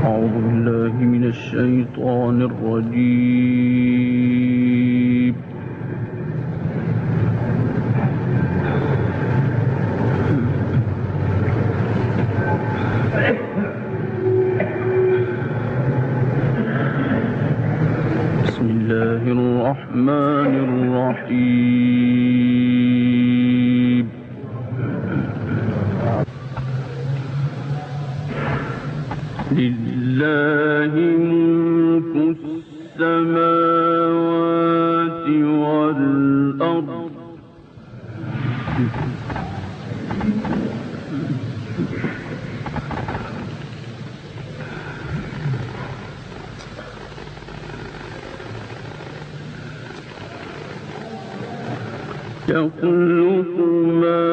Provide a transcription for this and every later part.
أعوذ بالله من الشيطان الرجيم. بسم الله الرحمن الرحيم. لله ملك السماوات والأرض يخلق ما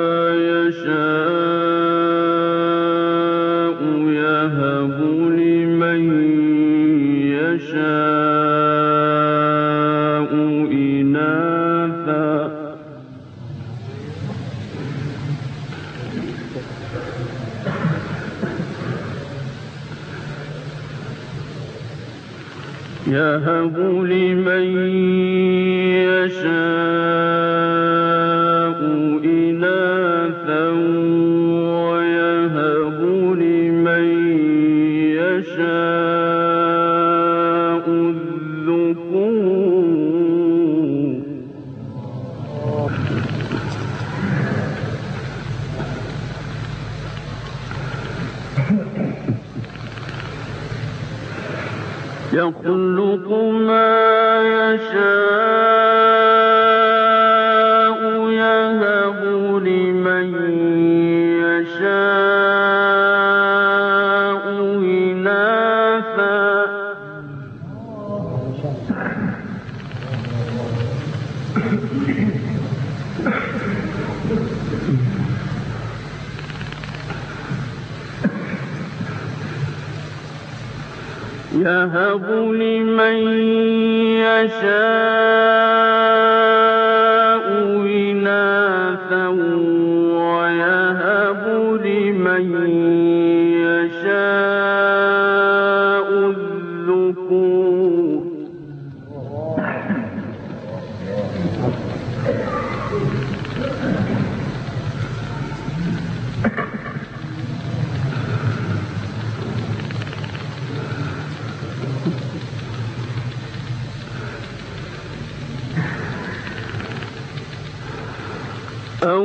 يشاء يهب لمن يشاء إناثا ويهب لمن يشاء الذكور. يخلق ما يشاء يهب لمن يشاء إناثا يهب لمن يشاء إناثا ويهب لمن يشاء الذكور. أو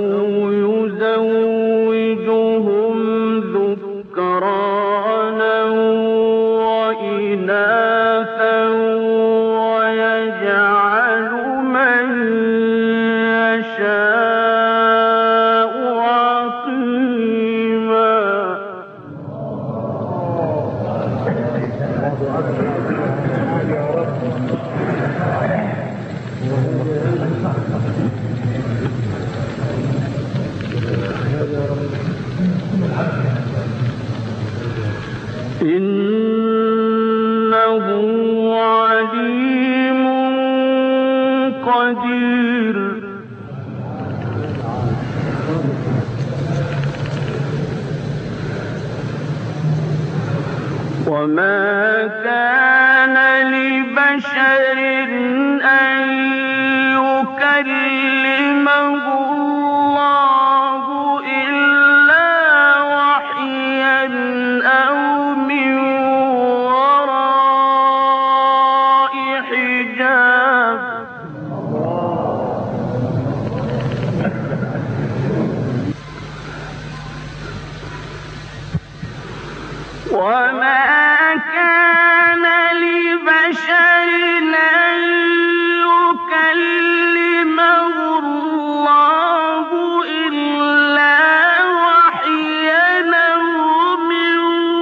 يزوجهم ذكرانا وإناثا ويجعل من يشاء عقيما. إنه عليم قدير. وما كان لبشر أن يكلمه الله إلا وحيا أو من وراء حجاب. وما كان لبشر أن يكلمه الله إلا وحيا أو من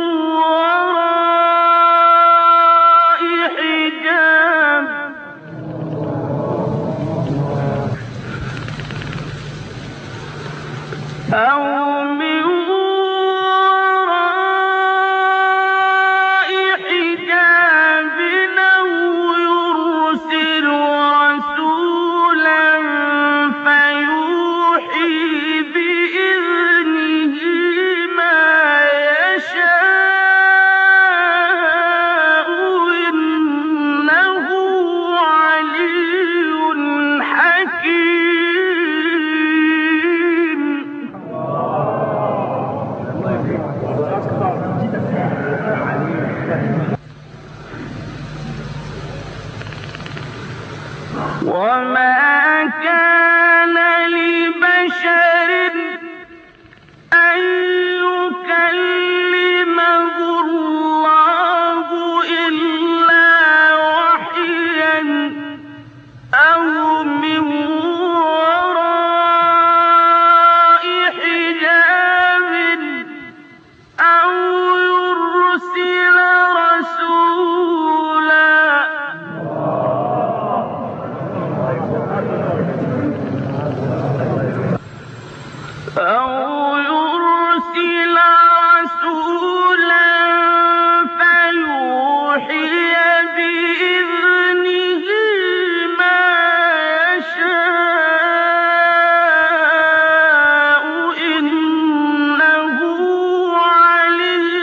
وراء حجاب. أو من وراء وما كان لبشر أن يكلمه الله إلا وحيا أو من وراء حجاب أو يرسل رسولا فيوحي بإذنه ما يشاء إنه علي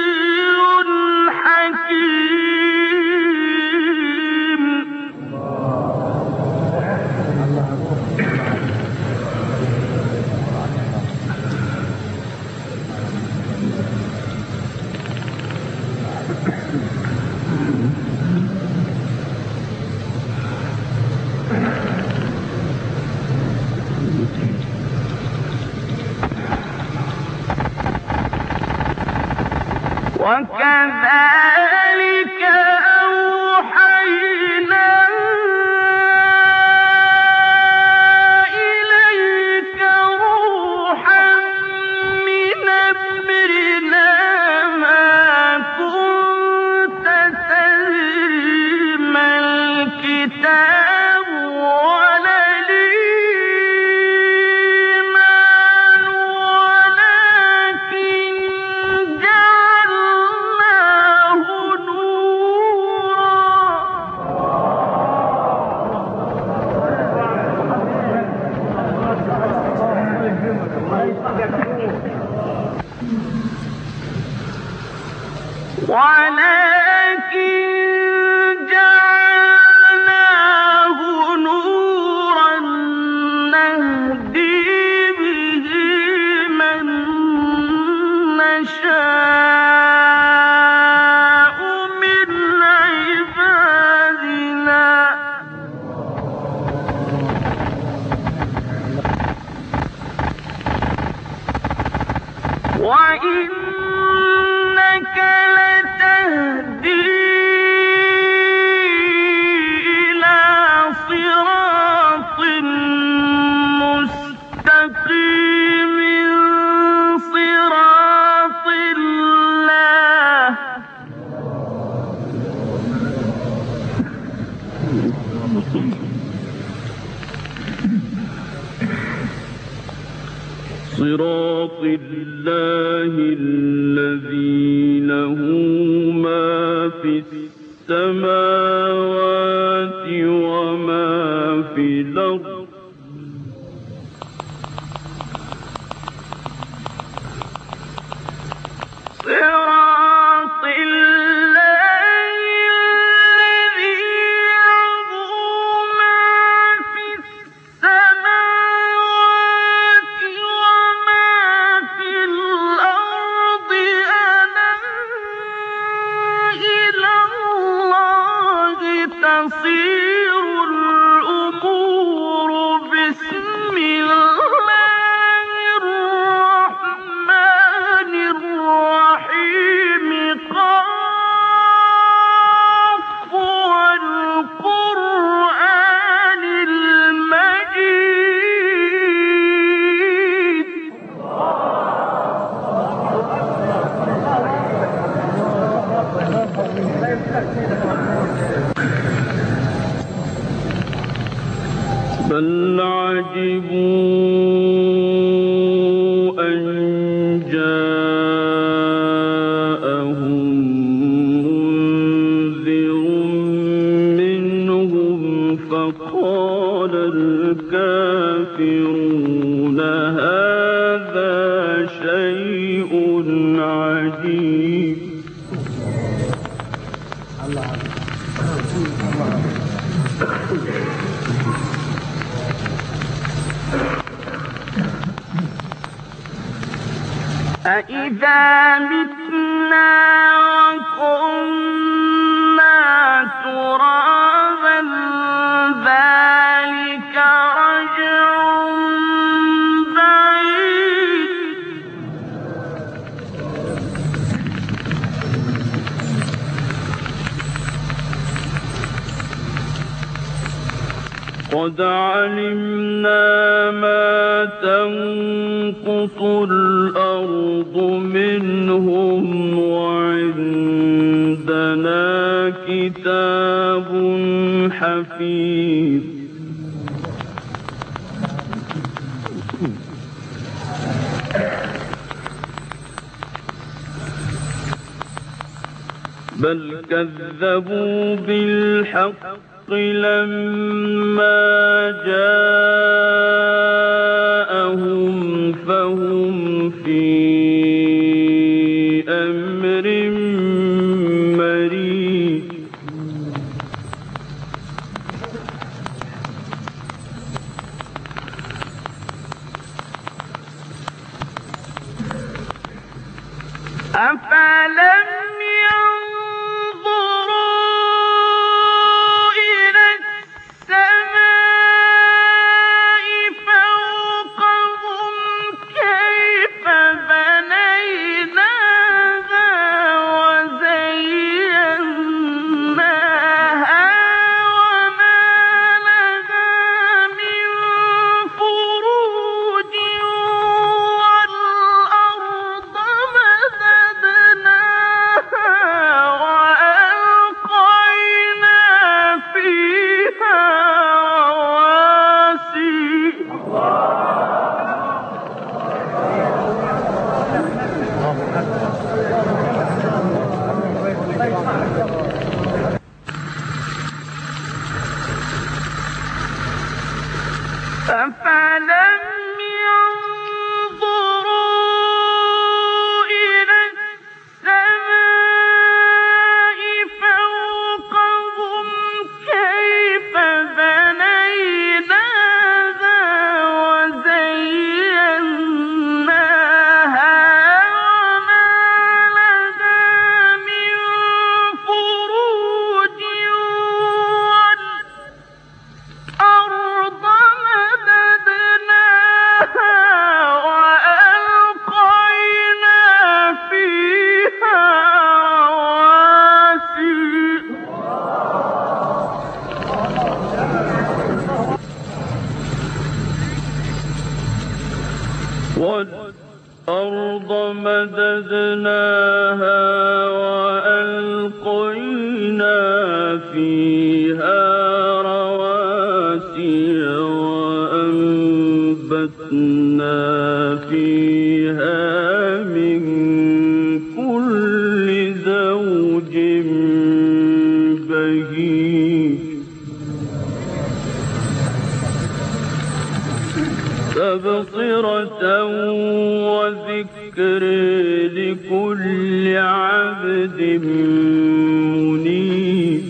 حكيم. وكذلك أوحينا إليك روحا من أمرنا ما كنت تدري ما الكتاب ولا الإيمان ولكن جعلناه نورا نهدي به من نشاء من عبادنا وإنك لتهدي إلى صراط مستقيم صراط الله الذي له ما في السماوات وما في الأرض صراط الله الذي له ما في السماوات وما في الأرض ألا إلى الله تصير الأمور بسم الله الرحمن الرحيم قاف والقرآن المجيد بل عجبوا أن جاءهم منذر منهم فقال الكافرون هذا شيء عجيب. أَإِذَا مِتْنَا وَكُنَّا تُرَابًا ذَلِكَ قد علمنا ما تنقص الأرض منهم وعندنا كتاب حفيظ بل كذبوا بالحق لما جاءهم فهم في أمر مريج أفلم والأرض مددناها وألقينا فيها رواسي وأنبتنا فيها من كل زوج بهيج تبصرة وذكر لكل عبد منيب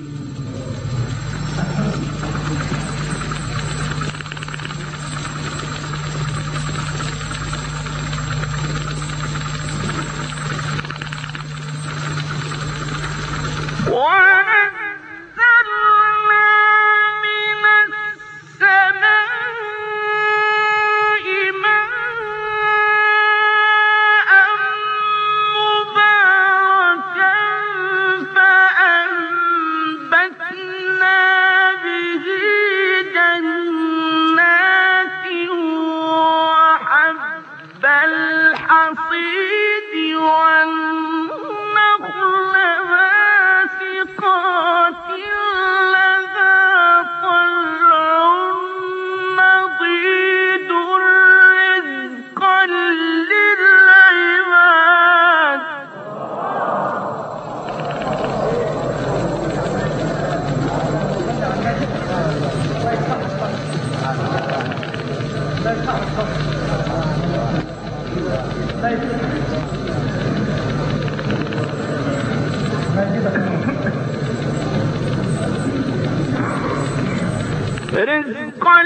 رزقا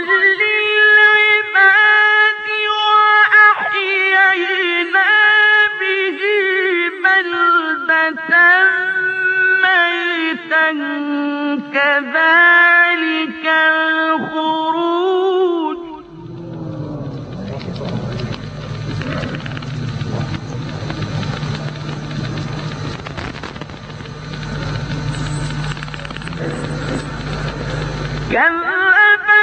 للعباد وأحيينا به بلدة ميتا كذلك الخروج كذب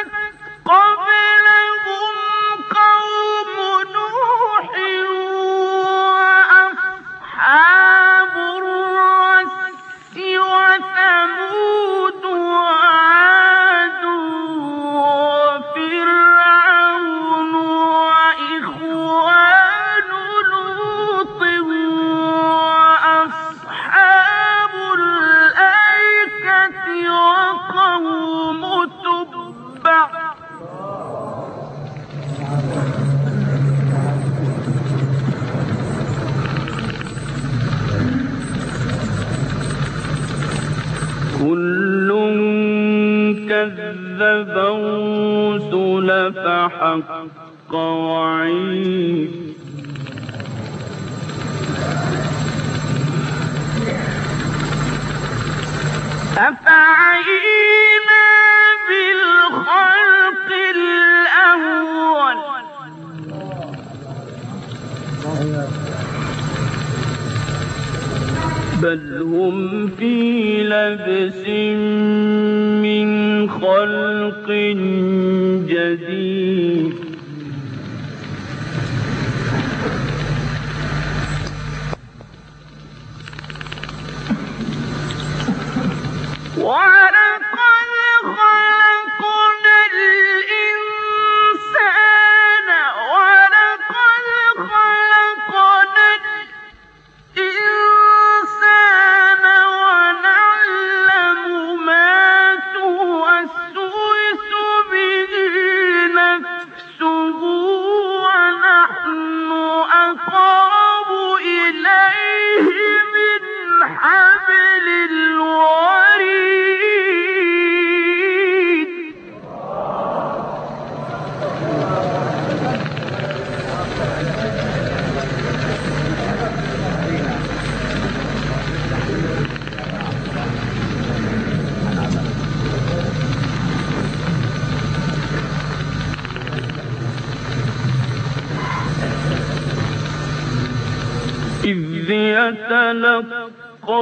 كل كذب الرسل فحق وعيد أفعينا بالخلق الأول بل هم في لبس من خلق جديد ولقد خلقنا الإنسان ونعلم ما توسوس به نفسه ونحن أقرب إليه من حبل الوريد إذ يتلقى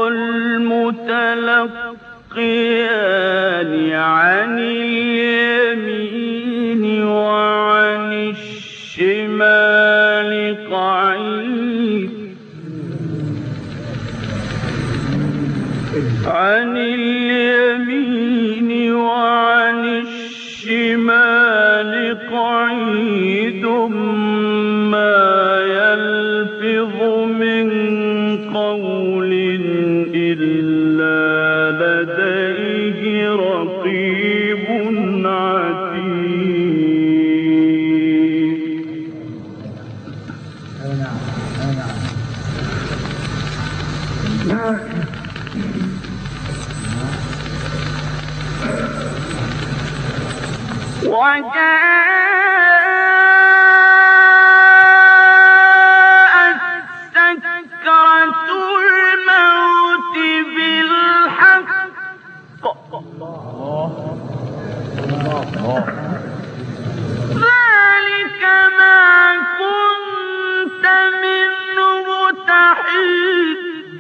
المتلقيان عن اليمين وعن الشمال قعيد عن اليمين وعن الشمال قعيد ما يلفظ من قول إلا لديه رقيب عتيد وجاءت سكرة الموت بالحق ذلك ما كنت منه تحيد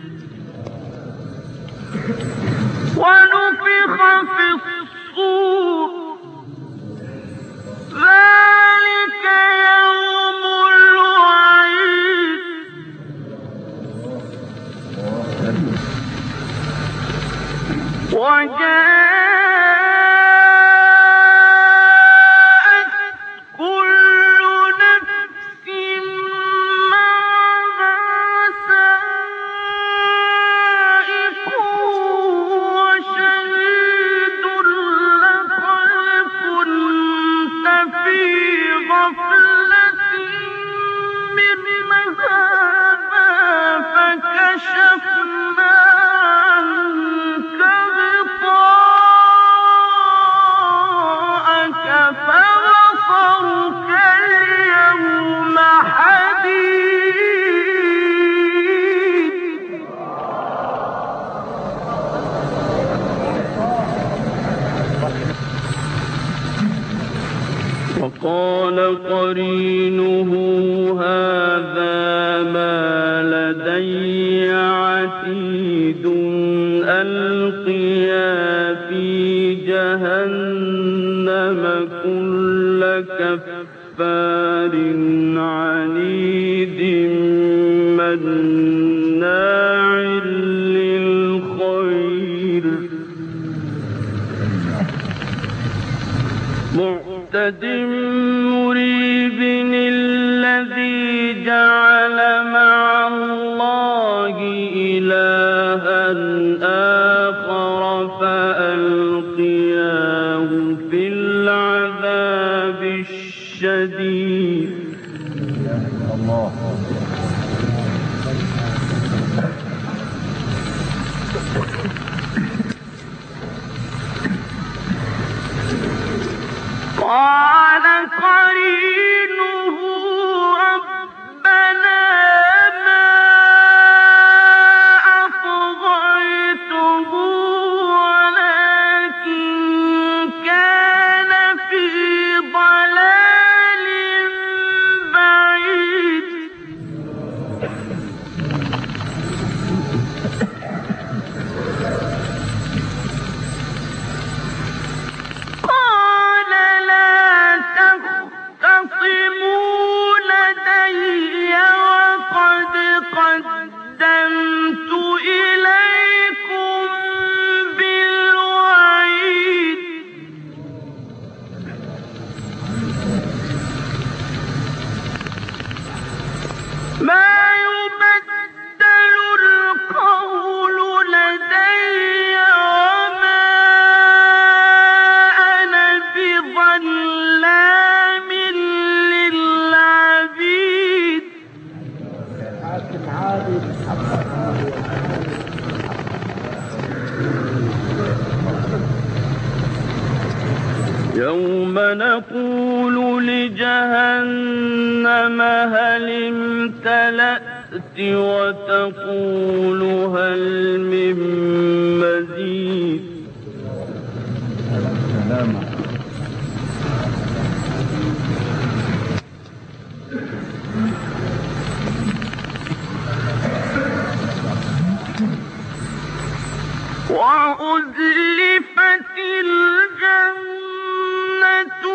ونفخ في الصور ذلك يوم الوعيد وجاءت كل نفس معها سائق وشهيد لقد كنت في غفلة من هذا فكشفنا عنك غطاءك فبصرك اليوم حديد وقال قرينه هذا ما لدي عتيد ألقيا في جهنم كل كفار عنيد مناع للخير معتد مريب الذي جعل مع الله إلها آخر فألقياه في العذاب الشديد يوم نقول لجهنم هل امتلأت وتقول هل من مزيد وأزلفت الجنة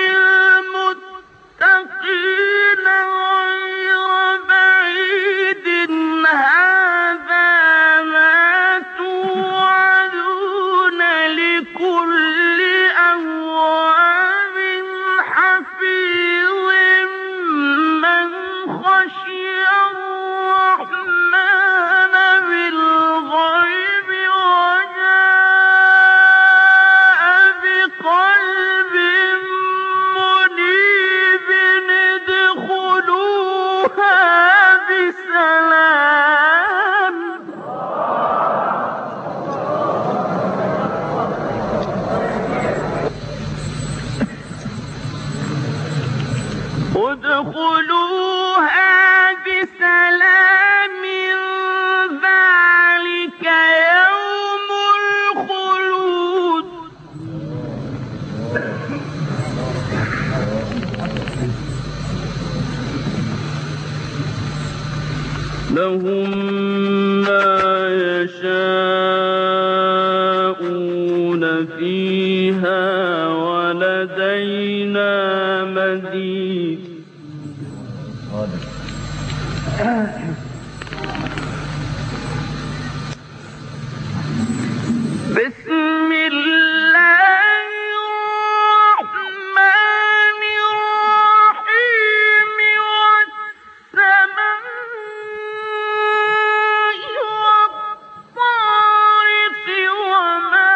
للمتقين غير بعيد هذا ما توعدون لكل أواب حفيظ من خشي الرحمن بالغيب وجاء بقلب منيب ادخلوها بسلام ذلك يوم الخلود لهم ما يشاءون فيها ولدينا مزيد بسم الله الرحمن الرحيم والسماء والطارق وما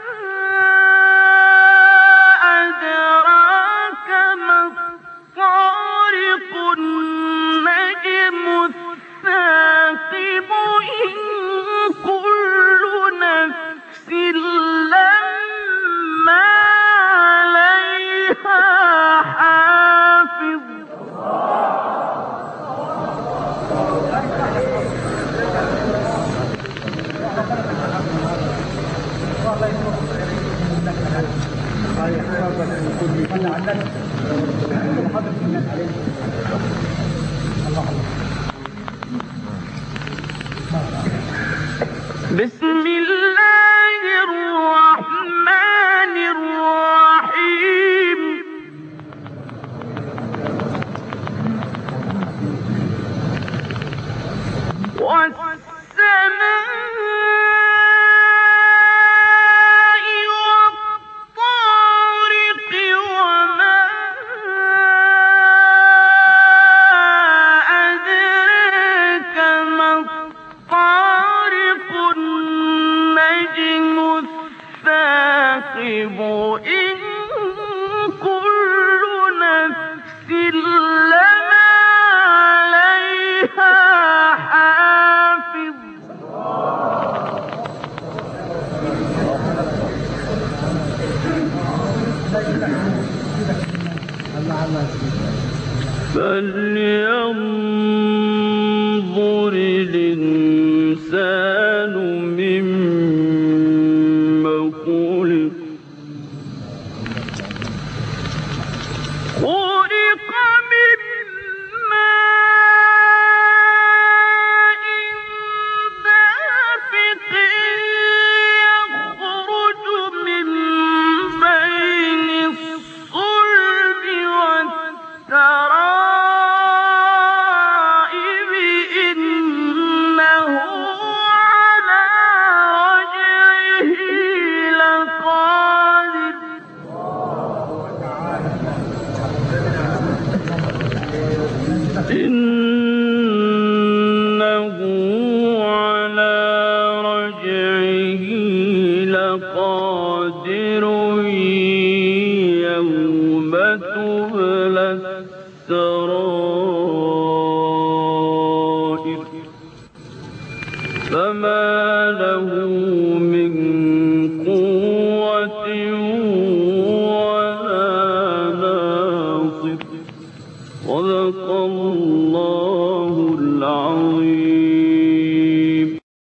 أدراك ما الطارق النجم الثاقب إن كل نفس لما عليها حافظ بسم الله الرحمن الرحيم والسماء والطارق وما أدراك ما الطارق النجم الثاقب إن كل نفس لما عليها حافظ فلينظر الإنسان مما خلق خلق من ماء دافق يخرج من بين الصلب والترائب إنه على رجعه لقادر إنه على رجعه لقادر يوم تبلى السرائر فما له